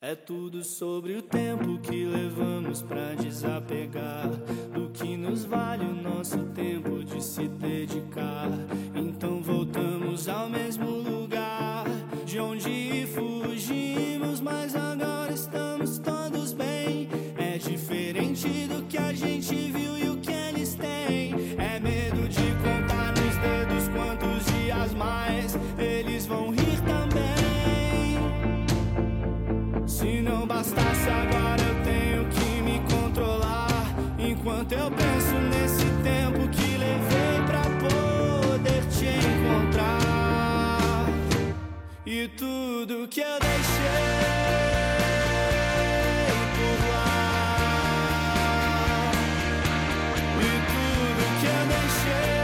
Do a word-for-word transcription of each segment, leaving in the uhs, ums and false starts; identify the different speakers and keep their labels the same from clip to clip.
Speaker 1: É tudo sobre o tempo que levamos pra desapegar do que nos vale o nosso tempo de se dedicar. Então voltamos ao mesmo lugar de onde fugimos, mas agora estamos todos bem. É diferente do que a gente viu e o que eles têm. É medo de contar nos dedos quantos dias mais eles vão rir também. Se não bastasse, agora eu tenho que me controlar, enquanto eu penso nesse tempo que levei pra poder te encontrar. E tudo que eu deixei por lá, e tudo que eu deixei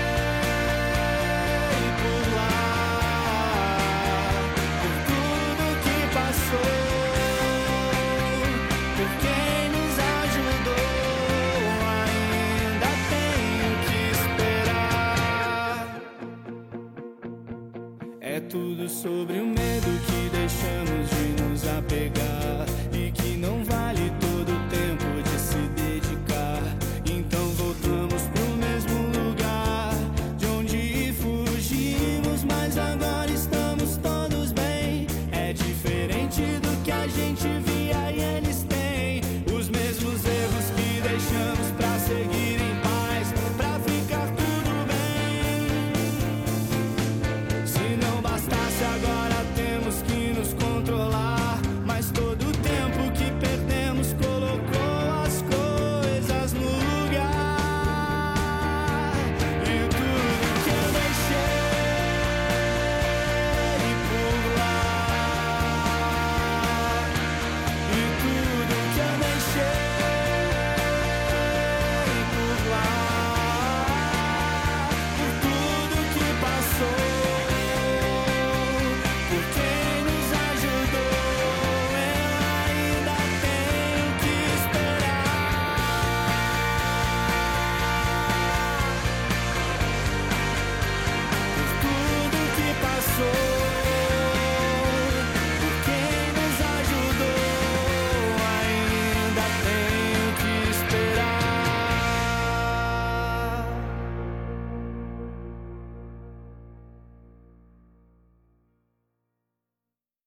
Speaker 1: por lá, por tudo que passou, por quem nos ajudou, ainda tenho que esperar. É tudo sobre o medo que deixamos de nos apegar e que não vale todo o tempo de se dedicar. Então voltamos pro mesmo lugar de onde fugimos, mas agora estamos todos bem. É diferente do que a gente viu